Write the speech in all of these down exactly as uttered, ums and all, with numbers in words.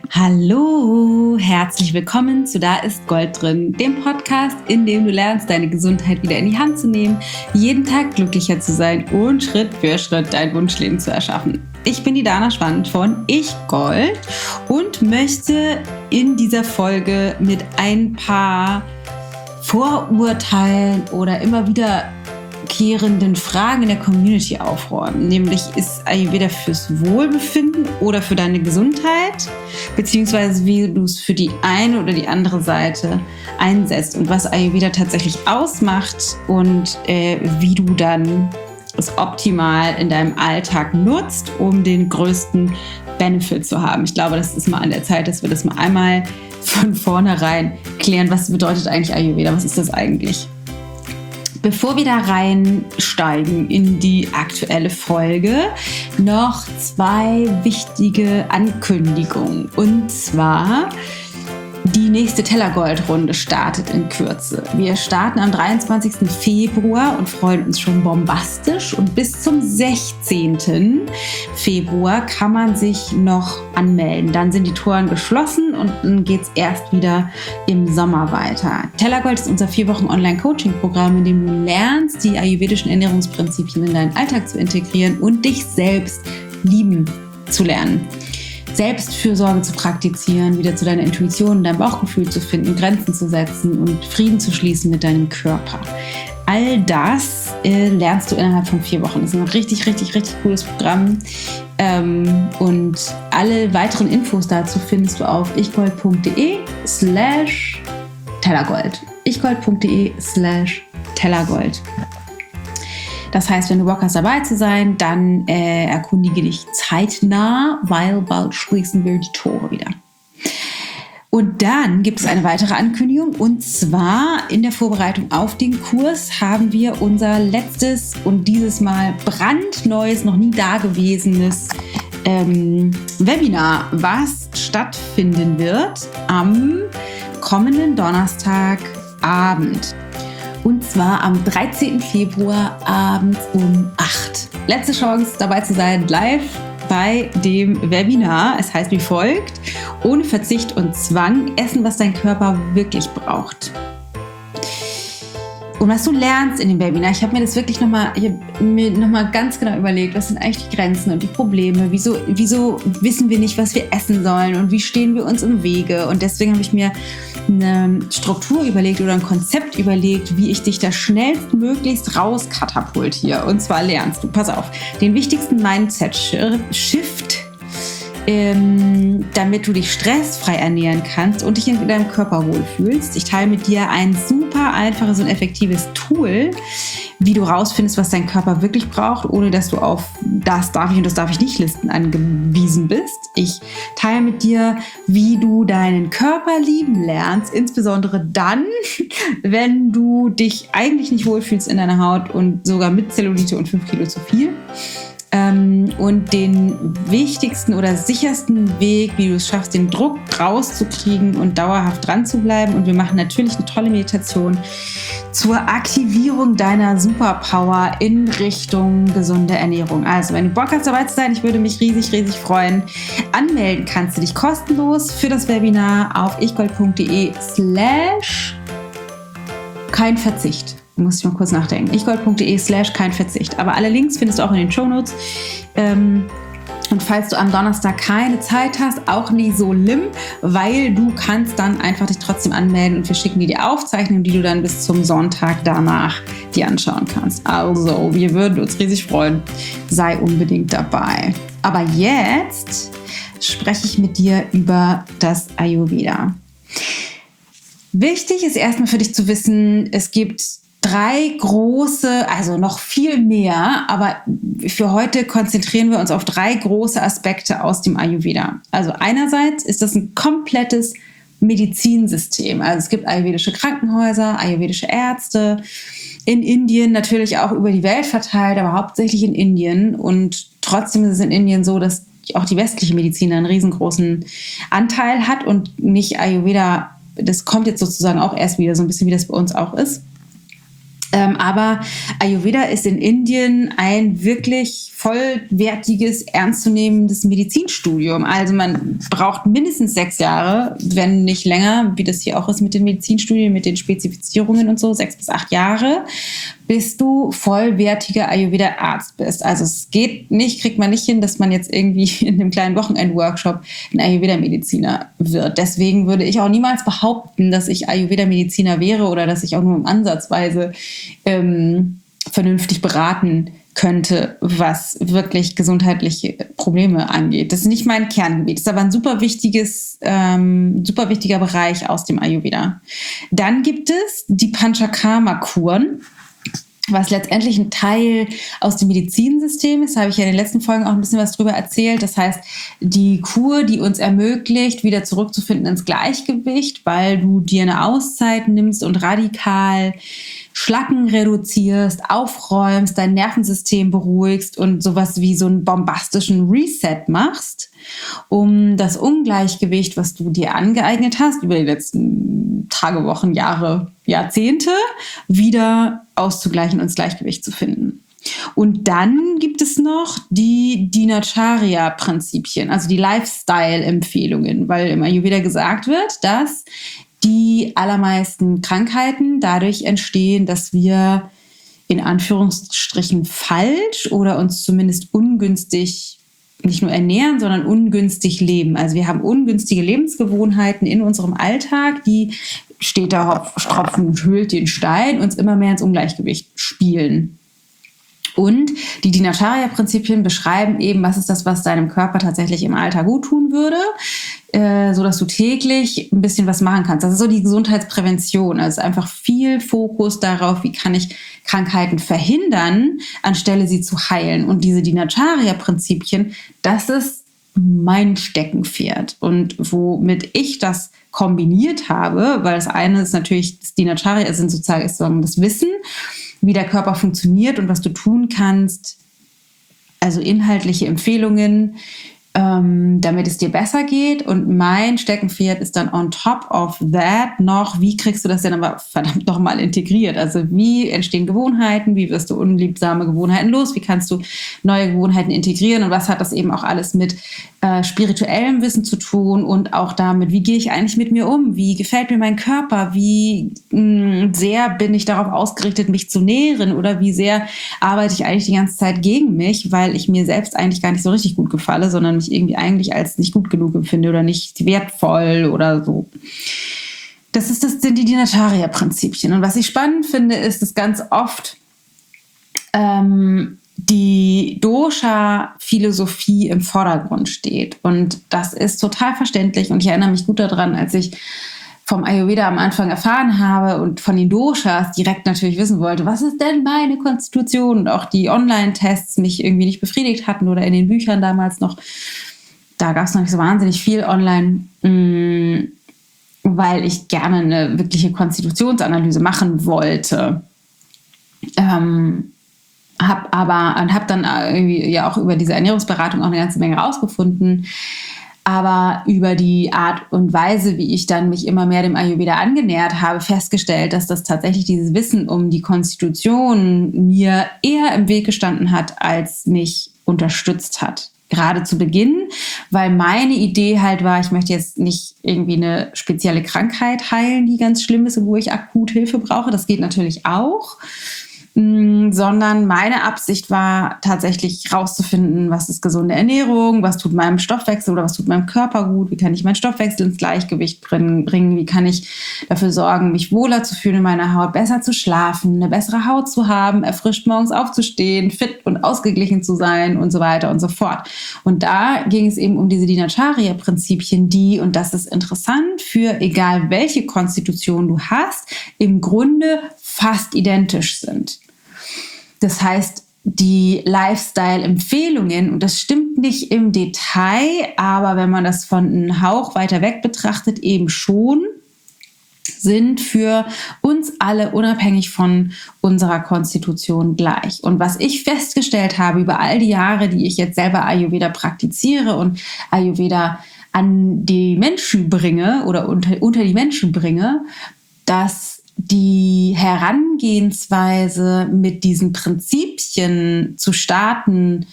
Hallo, herzlich willkommen zu Da ist Gold drin, dem Podcast, in dem du lernst, deine Gesundheit wieder in die Hand zu nehmen, jeden Tag glücklicher zu sein und Schritt für Schritt dein Wunschleben zu erschaffen. Ich bin die Dana Schwand von Ich Gold und möchte in dieser Folge mit ein paar Vorurteilen oder immer wieder kehrenden Fragen in der Community aufräumen. Nämlich, ist Ayurveda fürs Wohlbefinden oder für deine Gesundheit? Beziehungsweise wie du es für die eine oder die andere Seite einsetzt und was Ayurveda tatsächlich ausmacht und äh, wie du dann es optimal in deinem Alltag nutzt, um den größten Benefit zu haben. Ich glaube, das ist mal an der Zeit, dass wir das mal einmal von vornherein klären. Was bedeutet eigentlich Ayurveda? Was ist das eigentlich? Bevor wir da reinsteigen in die aktuelle Folge, noch zwei wichtige Ankündigungen. Und zwar, die nächste Tellergold-Runde startet in Kürze. Wir starten am dreiundzwanzigsten Februar und freuen uns schon bombastisch. Und bis zum sechzehnten Februar kann man sich noch anmelden. Dann sind die Toren geschlossen und dann geht es erst wieder im Sommer weiter. Tellergold ist unser vier Wochen Online-Coaching-Programm, in dem du lernst, die ayurvedischen Ernährungsprinzipien in deinen Alltag zu integrieren und dich selbst lieben zu lernen. Selbstfürsorge zu praktizieren, wieder zu deiner Intuition, deinem Bauchgefühl zu finden, Grenzen zu setzen und Frieden zu schließen mit deinem Körper. All das äh, lernst du innerhalb von vier Wochen. Das ist ein richtig, richtig, richtig cooles Programm. Ähm, und alle weiteren Infos dazu findest du auf ichgold.de slash Tellergold. ichgold.de slash Tellergold. Das heißt, wenn du Bock hast, dabei zu sein, dann äh, erkundige dich zeitnah, weil bald schließen wir die Tore wieder. Und dann gibt es eine weitere Ankündigung, und zwar in der Vorbereitung auf den Kurs haben wir unser letztes und dieses Mal brandneues, noch nie dagewesenes ähm, Webinar, was stattfinden wird am kommenden Donnerstagabend. Und zwar am dreizehnten Februar abends um acht. Letzte Chance, dabei zu sein, live bei dem Webinar. Es heißt wie folgt: Ohne Verzicht und Zwang essen, was dein Körper wirklich braucht. Und was du lernst in dem Webinar, ich habe mir das wirklich nochmal noch mal ganz genau überlegt, was sind eigentlich die Grenzen und die Probleme, wieso, wieso wissen wir nicht, was wir essen sollen und wie stehen wir uns im Wege. Und deswegen habe ich mir eine Struktur überlegt oder ein Konzept überlegt, wie ich dich da schnellstmöglichst rauskatapultiere. Und zwar lernst du, pass auf, den wichtigsten Mindset-Shift, ähm, damit du dich stressfrei ernähren kannst und dich in deinem Körper wohlfühlst. Ich teile mit dir ein super einfaches und effektives Tool, wie du rausfindest, was dein Körper wirklich braucht, ohne dass du auf das darf ich und das darf ich nicht Listen angewiesen bist. Ich teile mit dir, wie du deinen Körper lieben lernst, insbesondere dann, wenn du dich eigentlich nicht wohlfühlst in deiner Haut und sogar mit Zellulite und fünf Kilo zu viel. Und den wichtigsten oder sichersten Weg, wie du es schaffst, den Druck rauszukriegen und dauerhaft dran zu bleiben. Und wir machen natürlich eine tolle Meditation zur Aktivierung deiner Superpower in Richtung gesunde Ernährung. Also, wenn du Bock hast, dabei zu sein, ich würde mich riesig, riesig freuen. Anmelden kannst du dich kostenlos für das Webinar auf ichgold.de slash kein Verzicht. Muss ich mal kurz nachdenken. ichgold.de slash kein Verzicht. Aber alle Links findest du auch in den Shownotes. Ähm, und falls du am Donnerstag keine Zeit hast, auch nicht so schlimm, weil du kannst dann einfach dich trotzdem anmelden und wir schicken dir die Aufzeichnung, die du dann bis zum Sonntag danach dir anschauen kannst. Also, wir würden uns riesig freuen. Sei unbedingt dabei. Aber jetzt spreche ich mit dir über das Ayurveda. Wichtig ist erstmal für dich zu wissen, es gibt drei große, also noch viel mehr, aber für heute konzentrieren wir uns auf drei große Aspekte aus dem Ayurveda. Also einerseits ist das ein komplettes Medizinsystem. Also es gibt ayurvedische Krankenhäuser, ayurvedische Ärzte, in Indien natürlich auch über die Welt verteilt, aber hauptsächlich in Indien. Und trotzdem ist es in Indien so, dass auch die westliche Medizin einen riesengroßen Anteil hat und nicht Ayurveda, das kommt jetzt sozusagen auch erst wieder so ein bisschen, wie das bei uns auch ist. Ähm, aber Ayurveda ist in Indien ein wirklich vollwertiges, ernstzunehmendes Medizinstudium. Also man braucht mindestens sechs Jahre, wenn nicht länger, wie das hier auch ist mit den Medizinstudien, mit den Spezifizierungen und so, sechs bis acht Jahre, bis du vollwertiger Ayurveda-Arzt bist. Also es geht nicht, kriegt man nicht hin, dass man jetzt irgendwie in einem kleinen Wochenend-Workshop ein Ayurveda-Mediziner wird. Deswegen würde ich auch niemals behaupten, dass ich Ayurveda-Mediziner wäre oder dass ich auch nur ansatzweise ähm, vernünftig beraten könnte, was wirklich gesundheitliche Probleme angeht. Das ist nicht mein Kerngebiet, das ist aber ein super wichtiges, ähm, super wichtiger Bereich aus dem Ayurveda. Dann gibt es die Panchakarma-Kuren, was letztendlich ein Teil aus dem Medizinsystem ist. Da habe ich ja in den letzten Folgen auch ein bisschen was drüber erzählt. Das heißt, die Kur, die uns ermöglicht, wieder zurückzufinden ins Gleichgewicht, weil du dir eine Auszeit nimmst und radikal Schlacken reduzierst, aufräumst, dein Nervensystem beruhigst und sowas wie so einen bombastischen Reset machst, um das Ungleichgewicht, was du dir angeeignet hast über die letzten Tage, Wochen, Jahre, Jahrzehnte, wieder auszugleichen und ins Gleichgewicht zu finden. Und dann gibt es noch die Dinacharya-Prinzipien, also die Lifestyle-Empfehlungen, weil im Ayurveda gesagt wird, dass die allermeisten Krankheiten dadurch entstehen, dass wir in Anführungsstrichen falsch oder uns zumindest ungünstig nicht nur ernähren, sondern ungünstig leben. Also wir haben ungünstige Lebensgewohnheiten in unserem Alltag, die steht da Tropfen und hüllt den Stein, uns immer mehr ins Ungleichgewicht spielen. Und die Dinacharya-Prinzipien beschreiben eben, was ist das, was deinem Körper tatsächlich im Alltag gut tun würde, äh, sodass du täglich ein bisschen was machen kannst. Das ist so die Gesundheitsprävention. Also einfach viel Fokus darauf, wie kann ich Krankheiten verhindern, anstelle sie zu heilen. Und diese Dinacharya-Prinzipien, das ist mein Steckenpferd. Und womit ich das kombiniert habe, weil das eine ist natürlich, das Dinacharya sind sozusagen, ist sozusagen das Wissen, wie der Körper funktioniert und was du tun kannst, also inhaltliche Empfehlungen, ähm, damit es dir besser geht. Und mein Steckenpferd ist dann on top of that noch, wie kriegst du das denn aber verdammt nochmal integriert? Also wie entstehen Gewohnheiten, wie wirst du unliebsame Gewohnheiten los, wie kannst du neue Gewohnheiten integrieren und was hat das eben auch alles mit äh, spirituellem Wissen zu tun und auch damit, wie gehe ich eigentlich mit mir um, wie gefällt mir mein Körper, wie mh, sehr bin ich darauf ausgerichtet, mich zu nähren oder wie sehr arbeite ich eigentlich die ganze Zeit gegen mich, weil ich mir selbst eigentlich gar nicht so richtig gut gefalle, sondern mich irgendwie eigentlich als nicht gut genug empfinde oder nicht wertvoll oder so. Das, ist das sind die Dinacharya-Prinzipien. Und was ich spannend finde, ist, dass ganz oft ähm, die Dosha-Philosophie im Vordergrund steht. Und das ist total verständlich. Und ich erinnere mich gut daran, als ich vom Ayurveda am Anfang erfahren habe und von den Doshas direkt natürlich wissen wollte, was ist denn meine Konstitution? Und auch die Online-Tests mich irgendwie nicht befriedigt hatten oder in den Büchern damals noch. Da gab es noch nicht so wahnsinnig viel online, weil ich gerne eine wirkliche Konstitutionsanalyse machen wollte. Ähm, hab aber und habe dann irgendwie ja auch über diese Ernährungsberatung auch eine ganze Menge rausgefunden. Aber über die Art und Weise, wie ich dann mich immer mehr dem Ayurveda angenähert habe, festgestellt, dass das tatsächlich dieses Wissen um die Konstitution mir eher im Weg gestanden hat, als mich unterstützt hat. Gerade zu Beginn, weil meine Idee halt war, ich möchte jetzt nicht irgendwie eine spezielle Krankheit heilen, die ganz schlimm ist und wo ich akut Hilfe brauche. Das geht natürlich auch. Sondern meine Absicht war tatsächlich rauszufinden, was ist gesunde Ernährung, was tut meinem Stoffwechsel oder was tut meinem Körper gut, wie kann ich meinen Stoffwechsel ins Gleichgewicht bringen, wie kann ich dafür sorgen, mich wohler zu fühlen in meiner Haut, besser zu schlafen, eine bessere Haut zu haben, erfrischt morgens aufzustehen, fit und ausgeglichen zu sein und so weiter und so fort. Und da ging es eben um diese Dinacharya-Prinzipien, die, und das ist interessant, für egal welche Konstitution du hast, im Grunde fast identisch sind. Das heißt, die Lifestyle-Empfehlungen, und das stimmt nicht im Detail, aber wenn man das von einem Hauch weiter weg betrachtet, eben schon, sind für uns alle unabhängig von unserer Konstitution gleich. Und was ich festgestellt habe über all die Jahre, die ich jetzt selber Ayurveda praktiziere und Ayurveda an die Menschen bringe oder unter, unter die Menschen bringe, dass die Herangehensweise mit diesen Prinzipien zu starten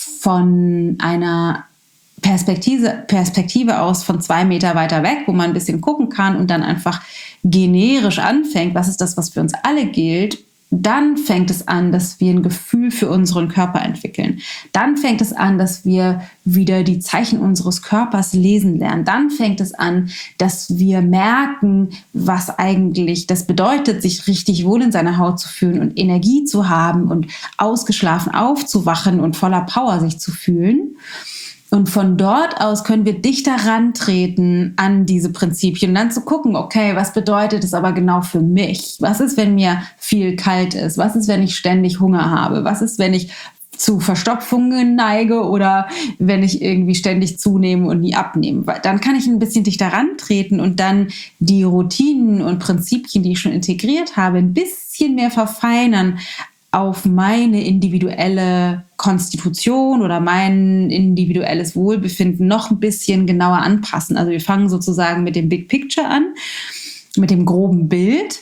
von einer Perspektive, Perspektive aus von zwei Meter weiter weg, wo man ein bisschen gucken kann und dann einfach generisch anfängt, was ist das, was für uns alle gilt, dann fängt es an, dass wir ein Gefühl für unseren Körper entwickeln. Dann fängt es an, dass wir wieder die Zeichen unseres Körpers lesen lernen. Dann fängt es an, dass wir merken, was eigentlich das bedeutet, sich richtig wohl in seiner Haut zu fühlen und Energie zu haben und ausgeschlafen aufzuwachen und voller Power sich zu fühlen. Und von dort aus können wir dichter rantreten an diese Prinzipien und dann zu gucken, okay, was bedeutet es aber genau für mich? Was ist, wenn mir viel kalt ist? Was ist, wenn ich ständig Hunger habe? Was ist, wenn ich zu Verstopfungen neige oder wenn ich irgendwie ständig zunehme und nie abnehme? Dann kann ich ein bisschen dichter rantreten und dann die Routinen und Prinzipien, die ich schon integriert habe, ein bisschen mehr verfeinern auf meine individuelle Konstitution oder mein individuelles Wohlbefinden noch ein bisschen genauer anpassen. Also wir fangen sozusagen mit dem Big Picture an, mit dem groben Bild.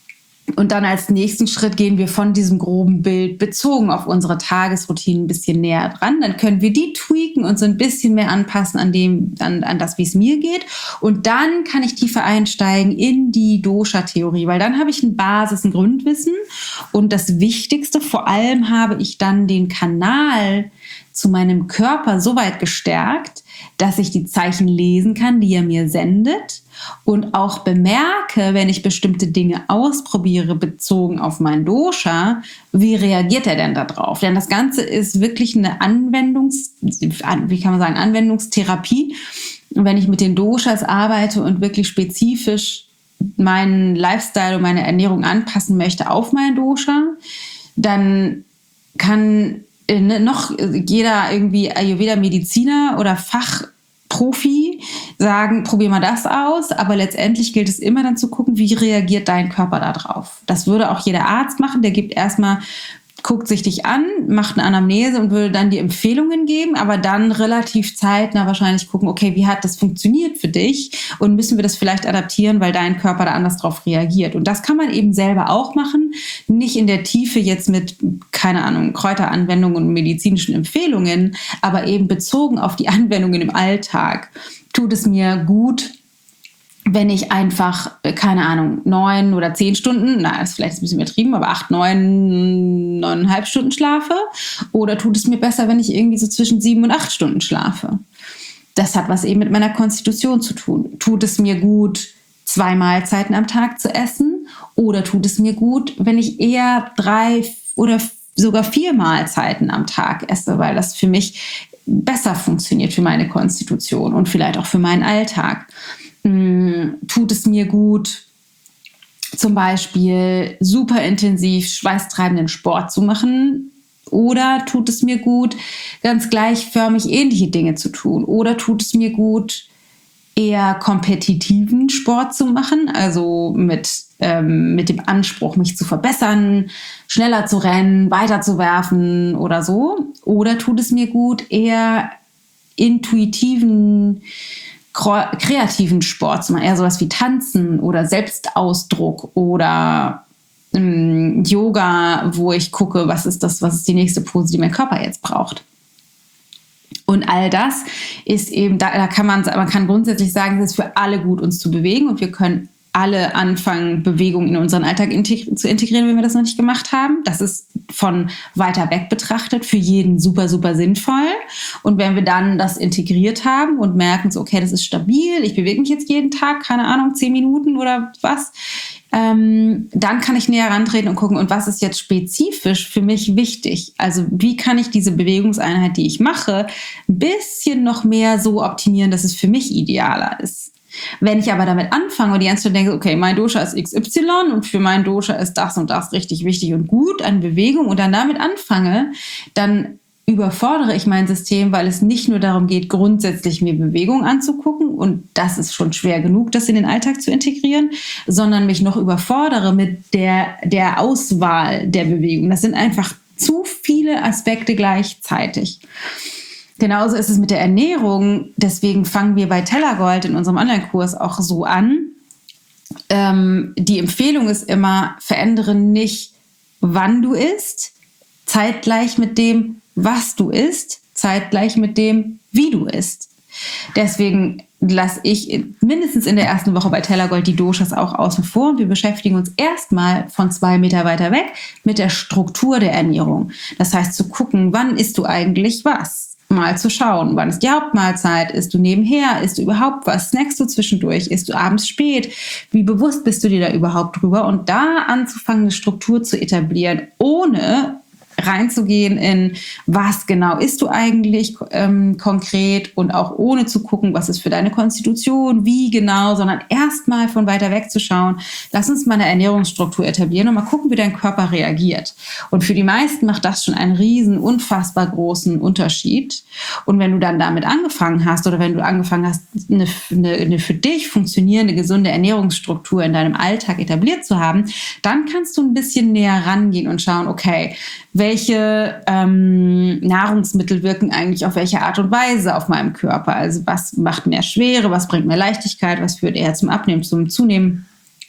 Und dann als nächsten Schritt gehen wir von diesem groben Bild bezogen auf unsere Tagesroutine ein bisschen näher dran. Dann können wir die tweaken und so ein bisschen mehr anpassen an dem, an, an das, wie es mir geht. Und dann kann ich tiefer einsteigen in die Dosha-Theorie, weil dann habe ich eine Basis, ein Grundwissen. Und das Wichtigste, vor allem habe ich dann den Kanal zu meinem Körper so weit gestärkt, dass ich die Zeichen lesen kann, die er mir sendet und auch bemerke, wenn ich bestimmte Dinge ausprobiere, bezogen auf mein Dosha, wie reagiert er denn da drauf? Denn das Ganze ist wirklich eine Anwendungs, wie kann man sagen, Anwendungstherapie. Und wenn ich mit den Doshas arbeite und wirklich spezifisch meinen Lifestyle und meine Ernährung anpassen möchte auf mein Dosha, dann kann noch jeder irgendwie Ayurveda-Mediziner oder Fachprofi sagen, probier mal das aus, aber letztendlich gilt es immer dann zu gucken, wie reagiert dein Körper da drauf. Das würde auch jeder Arzt machen, der gibt erstmal, guckt sich dich an, macht eine Anamnese und würde dann die Empfehlungen geben, aber dann relativ zeitnah wahrscheinlich gucken, okay, wie hat das funktioniert für dich und müssen wir das vielleicht adaptieren, weil dein Körper da anders drauf reagiert. Und das kann man eben selber auch machen, nicht in der Tiefe jetzt mit, keine Ahnung, Kräuteranwendungen und medizinischen Empfehlungen, aber eben bezogen auf die Anwendungen im Alltag. Tut es mir gut, wenn ich einfach, keine Ahnung, neun oder zehn Stunden, na, das ist vielleicht ein bisschen übertrieben, aber acht, neun, neuneinhalb Stunden schlafe? Oder tut es mir besser, wenn ich irgendwie so zwischen sieben und acht Stunden schlafe? Das hat was eben mit meiner Konstitution zu tun. Tut es mir gut, zwei Mahlzeiten am Tag zu essen? Oder tut es mir gut, wenn ich eher drei oder sogar vier Mahlzeiten am Tag esse, weil das für mich besser funktioniert für meine Konstitution und vielleicht auch für meinen Alltag? Tut es mir gut, zum Beispiel super intensiv schweißtreibenden Sport zu machen? Oder tut es mir gut, ganz gleichförmig ähnliche Dinge zu tun? Oder tut es mir gut, eher kompetitiven Sport zu machen, also mit, ähm, mit dem Anspruch, mich zu verbessern, schneller zu rennen, weiter zu werfen oder so? Oder tut es mir gut, eher intuitiven, kreativen Sport zu machen, eher sowas wie Tanzen oder Selbstausdruck oder ähm, Yoga, wo ich gucke, was ist das, was ist die nächste Pose, die mein Körper jetzt braucht. Und all das ist eben, da, da kann man, man kann grundsätzlich sagen, es ist für alle gut, uns zu bewegen und wir können alle anfangen, Bewegung in unseren Alltag integ- zu integrieren, wenn wir das noch nicht gemacht haben. Das ist von weiter weg betrachtet für jeden super, super sinnvoll. Und wenn wir dann das integriert haben und merken, so, okay, das ist stabil, ich bewege mich jetzt jeden Tag, keine Ahnung, zehn Minuten oder was, ähm, dann kann ich näher rantreten und gucken, und was ist jetzt spezifisch für mich wichtig? Also wie kann ich diese Bewegungseinheit, die ich mache, ein bisschen noch mehr so optimieren, dass es für mich idealer ist? Wenn ich aber damit anfange und die ganze Zeit denke, okay, mein Dosha ist X Y und für mein Dosha ist das und das richtig wichtig und gut an Bewegung und dann damit anfange, dann überfordere ich mein System, weil es nicht nur darum geht, grundsätzlich mir Bewegung anzugucken, und das ist schon schwer genug, das in den Alltag zu integrieren, sondern mich noch überfordere mit der, der Auswahl der Bewegung. Das sind einfach zu viele Aspekte gleichzeitig. Genauso ist es mit der Ernährung. Deswegen fangen wir bei Tellergold in unserem Online-Kurs auch so an, ähm, die Empfehlung ist immer, verändere nicht, wann du isst, zeitgleich mit dem, was du isst, zeitgleich mit dem, wie du isst. Deswegen lasse ich mindestens in der ersten Woche bei Tellergold die Doshas auch außen vor und wir beschäftigen uns erstmal von zwei Meter weiter weg mit der Struktur der Ernährung. Das heißt, zu gucken, wann isst du eigentlich was? Mal zu schauen, wann ist die Hauptmahlzeit? Isst du nebenher? Isst du überhaupt was? Snackst du zwischendurch? Isst du abends spät? Wie bewusst bist du dir da überhaupt drüber? Und da anzufangen, eine Struktur zu etablieren, ohne reinzugehen in, was genau isst du eigentlich ähm, konkret und auch ohne zu gucken, was ist für deine Konstitution, wie genau, sondern erstmal von weiter weg zu schauen, lass uns mal eine Ernährungsstruktur etablieren und mal gucken, wie dein Körper reagiert. Und für die meisten macht das schon einen riesen, unfassbar großen Unterschied. Und wenn du dann damit angefangen hast oder wenn du angefangen hast, eine, eine, eine für dich funktionierende, gesunde Ernährungsstruktur in deinem Alltag etabliert zu haben, dann kannst du ein bisschen näher rangehen und schauen, okay, welche ähm, Nahrungsmittel wirken eigentlich auf welche Art und Weise auf meinem Körper? Also was macht mehr Schwere, was bringt mehr Leichtigkeit, was führt eher zum Abnehmen, zum Zunehmen?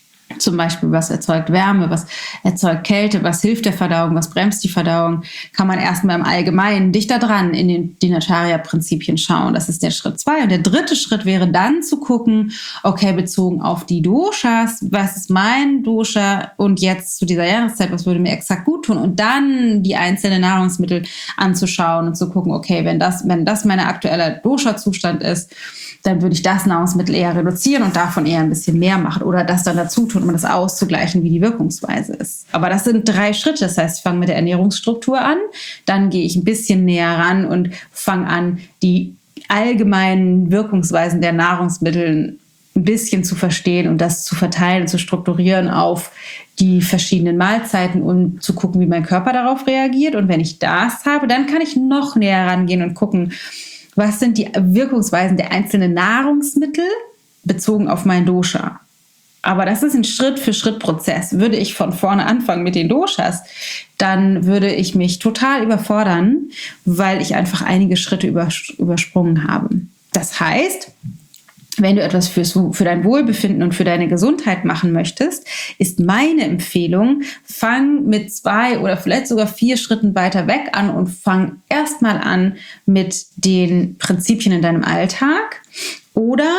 Zum Beispiel, was erzeugt Wärme, was erzeugt Kälte, was hilft der Verdauung, was bremst die Verdauung, kann man erstmal im Allgemeinen dichter dran in den Dinacharya-Prinzipien schauen. Das ist der Schritt zwei. Und der dritte Schritt wäre dann zu gucken, okay, bezogen auf die Doshas, was ist mein Dosha und jetzt zu dieser Jahreszeit, was würde mir exakt gut tun? Und dann die einzelnen Nahrungsmittel anzuschauen und zu gucken, okay, wenn das, wenn das mein aktueller Dosha-Zustand ist, dann würde ich das Nahrungsmittel eher reduzieren und davon eher ein bisschen mehr machen oder das dann dazu tun, um das auszugleichen, wie die Wirkungsweise ist. Aber das sind drei Schritte. Das heißt, ich fange mit der Ernährungsstruktur an, dann gehe ich ein bisschen näher ran und fange an, die allgemeinen Wirkungsweisen der Nahrungsmittel ein bisschen zu verstehen und das zu verteilen und zu strukturieren auf die verschiedenen Mahlzeiten, um zu gucken, wie mein Körper darauf reagiert. Und wenn ich das habe, dann kann ich noch näher rangehen und gucken, was sind die Wirkungsweisen der einzelnen Nahrungsmittel bezogen auf mein Dosha. Aber das ist ein Schritt-für-Schritt-Prozess. Würde ich von vorne anfangen mit den Doshas, dann würde ich mich total überfordern, weil ich einfach einige Schritte übersprungen habe. Das heißt, wenn du etwas fürs, für dein Wohlbefinden und für deine Gesundheit machen möchtest, ist meine Empfehlung, fang mit zwei oder vielleicht sogar vier Schritten weiter weg an und fang erstmal an mit den Prinzipien in deinem Alltag. Oder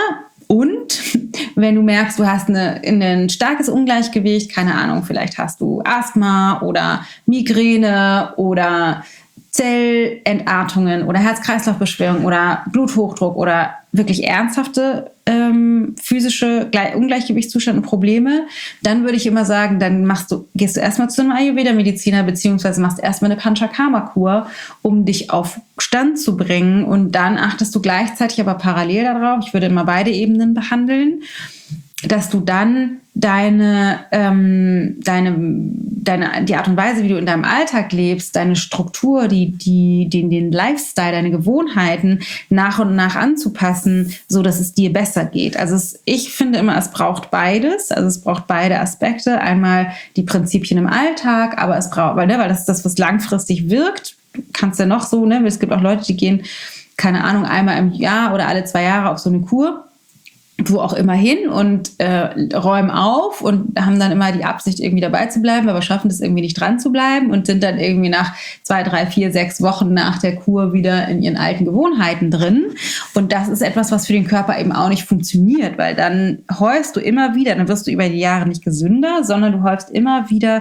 und wenn du merkst, du hast eine, ein starkes Ungleichgewicht, keine Ahnung, vielleicht hast du Asthma oder Migräne oder Zellentartungen oder Herz-Kreislauf-Beschwerden oder Bluthochdruck oder wirklich ernsthafte ähm, physische Ungleichgewichtszustände und Probleme, dann würde ich immer sagen, dann machst du, gehst du erstmal zu einem Ayurveda-Mediziner beziehungsweise machst erstmal eine Panchakarma-Kur, um dich auf Stand zu bringen und dann achtest du gleichzeitig aber parallel darauf, ich würde immer beide Ebenen behandeln, dass du dann deine, ähm, deine, deine, die Art und Weise, wie du in deinem Alltag lebst, deine Struktur, die, die, den, den Lifestyle, deine Gewohnheiten nach und nach anzupassen, so dass es dir besser geht. Also es, ich finde immer, es braucht beides. Also es braucht beide Aspekte. Einmal die Prinzipien im Alltag, aber es braucht, weil, ne, weil das ist das, was langfristig wirkt. Du kannst ja noch so, ne, es gibt auch Leute, die gehen, keine Ahnung, einmal im Jahr oder alle zwei Jahre auf so eine Kur, wo auch immer hin und äh, räumen auf und haben dann immer die Absicht, irgendwie dabei zu bleiben, aber schaffen das irgendwie nicht dran zu bleiben und sind dann irgendwie nach zwei, drei, vier, sechs Wochen nach der Kur wieder in ihren alten Gewohnheiten drin. Und das ist etwas, was für den Körper eben auch nicht funktioniert, weil dann häufst du immer wieder, dann wirst du über die Jahre nicht gesünder, sondern du häufst immer wieder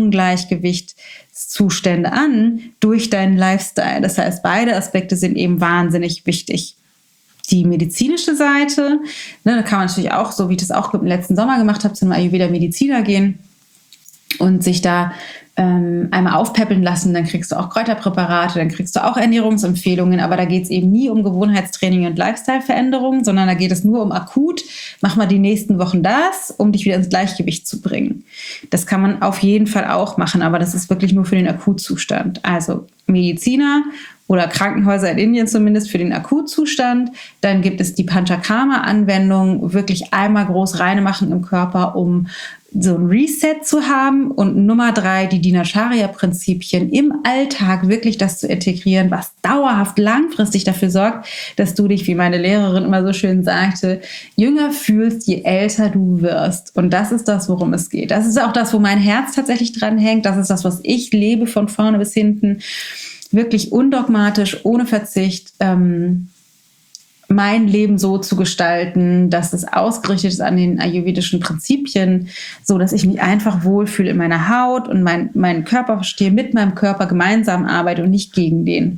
Ungleichgewichtszustände an durch deinen Lifestyle. Das heißt, beide Aspekte sind eben wahnsinnig wichtig. Die medizinische Seite, ne, da kann man natürlich auch, so wie ich das auch im letzten Sommer gemacht habe, zu einem Ayurveda-Mediziner gehen und sich da ähm, einmal aufpäppeln lassen. Dann kriegst du auch Kräuterpräparate, dann kriegst du auch Ernährungsempfehlungen, aber da geht es eben nie um Gewohnheitstraining und Lifestyle-Veränderungen, sondern da geht es nur um akut, mach mal die nächsten Wochen das, um dich wieder ins Gleichgewicht zu bringen. Das kann man auf jeden Fall auch machen, aber das ist wirklich nur für den Akutzustand. Also Mediziner oder Krankenhäuser in Indien zumindest für den Akutzustand. Dann gibt es die Panchakarma-Anwendung, wirklich einmal groß reinmachen im Körper, um so ein Reset zu haben. Und Nummer drei, die Dinacharya-Prinzipien im Alltag wirklich das zu integrieren, was dauerhaft langfristig dafür sorgt, dass du dich, wie meine Lehrerin immer so schön sagte, jünger fühlst, je älter du wirst. Und das ist das, worum es geht. Das ist auch das, wo mein Herz tatsächlich dran hängt. Das ist das, was ich lebe von vorne bis hinten. Wirklich undogmatisch, ohne Verzicht, ähm, mein Leben so zu gestalten, dass es ausgerichtet ist an den ayurvedischen Prinzipien, so dass ich mich einfach wohlfühle in meiner Haut und mein, meinen Körper verstehe, mit meinem Körper gemeinsam arbeite und nicht gegen den.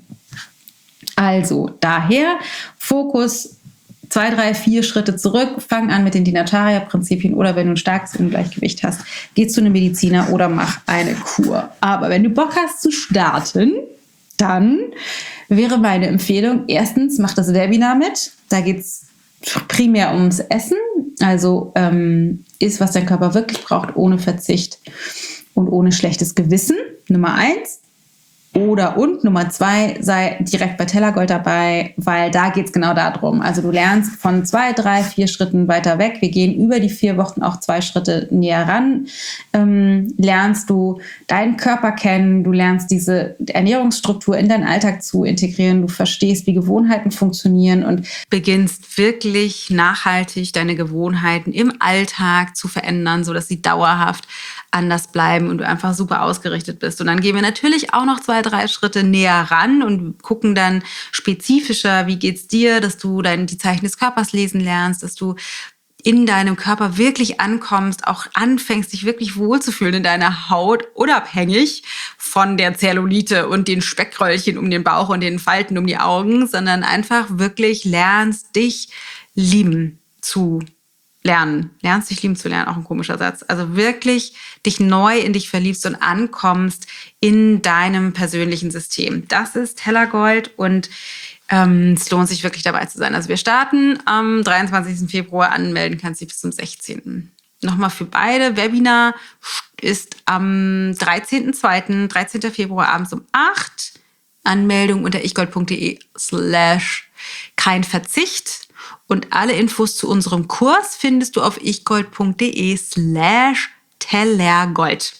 Also daher Fokus, zwei, drei, vier Schritte zurück, fang an mit den Dinacharya-Prinzipien oder wenn du ein starkes Ungleichgewicht hast, geh zu einem Mediziner oder mach eine Kur. Aber wenn du Bock hast zu starten, dann wäre meine Empfehlung, erstens, mach das Webinar mit. Da geht es primär ums Essen. Also ähm, isst, was dein Körper wirklich braucht, ohne Verzicht und ohne schlechtes Gewissen. Nummer eins. Oder und Nummer zwei, sei direkt bei Tellergold dabei, weil da geht es genau darum. Also du lernst von zwei, drei, vier Schritten weiter weg. Wir gehen über die vier Wochen auch zwei Schritte näher ran. Ähm, lernst du deinen Körper kennen, du lernst diese Ernährungsstruktur in deinen Alltag zu integrieren, du verstehst, wie Gewohnheiten funktionieren und beginnst wirklich nachhaltig deine Gewohnheiten im Alltag zu verändern, sodass sie dauerhaft anders bleiben und du einfach super ausgerichtet bist. Und dann gehen wir natürlich auch noch zwei, drei Schritte näher ran und gucken dann spezifischer, wie geht's dir, dass du dein, die Zeichen des Körpers lesen lernst, dass du in deinem Körper wirklich ankommst, auch anfängst, dich wirklich wohlzufühlen in deiner Haut, unabhängig von der Zellulite und den Speckröllchen um den Bauch und den Falten um die Augen, sondern einfach wirklich lernst, dich lieben zu lernen. Lernst dich lieben zu lernen, auch ein komischer Satz. Also wirklich dich neu in dich verliebst und ankommst in deinem persönlichen System. Das ist Hellergold und ähm, es lohnt sich wirklich dabei zu sein. Also wir starten am dreiundzwanzigsten Februar, anmelden kannst du bis zum sechzehnten Nochmal für beide. Webinar ist am dreizehnten zweiten, dreizehnten Februar abends um acht. Anmeldung unter ichgold.de slash kein Verzicht. Und alle Infos zu unserem Kurs findest du auf ichgold.de slash tellergold.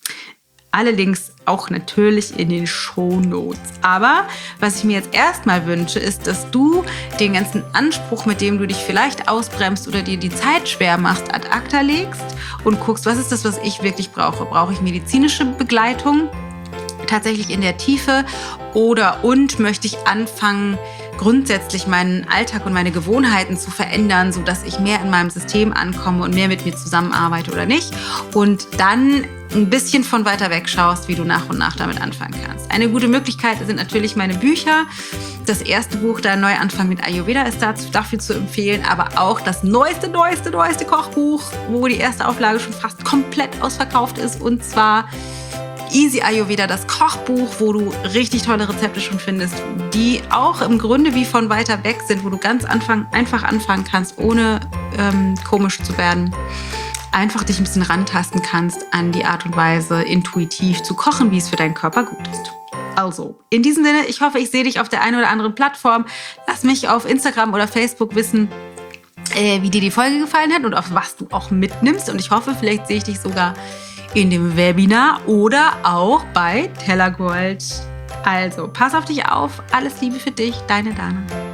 Alle Links auch natürlich in den Shownotes. Aber was ich mir jetzt erstmal wünsche, ist, dass du den ganzen Anspruch, mit dem du dich vielleicht ausbremst oder dir die Zeit schwer machst, ad acta legst und guckst, was ist das, was ich wirklich brauche? Brauche ich medizinische Begleitung? Tatsächlich in der Tiefe oder und möchte ich anfangen, grundsätzlich meinen Alltag und meine Gewohnheiten zu verändern, sodass ich mehr in meinem System ankomme und mehr mit mir zusammenarbeite oder nicht. Und dann ein bisschen von weiter weg schaust, wie du nach und nach damit anfangen kannst. Eine gute Möglichkeit sind natürlich meine Bücher. Das erste Buch, der Neuanfang mit Ayurveda, ist dazu, dafür zu empfehlen, aber auch das neueste, neueste, neueste Kochbuch, wo die erste Auflage schon fast komplett ausverkauft ist, und zwar Easy Ayurveda, das Kochbuch, wo du richtig tolle Rezepte schon findest, die auch im Grunde wie von weiter weg sind, wo du ganz anfang, einfach anfangen kannst, ohne ähm, komisch zu werden. Einfach dich ein bisschen rantasten kannst an die Art und Weise, intuitiv zu kochen, wie es für deinen Körper gut ist. Also, in diesem Sinne, ich hoffe, ich sehe dich auf der einen oder anderen Plattform. Lass mich auf Instagram oder Facebook wissen, äh, wie dir die Folge gefallen hat und auf was du auch mitnimmst. Und ich hoffe, vielleicht sehe ich dich sogar in dem Webinar oder auch bei Tellergold. Also, pass auf dich auf. Alles Liebe für dich, deine Dana.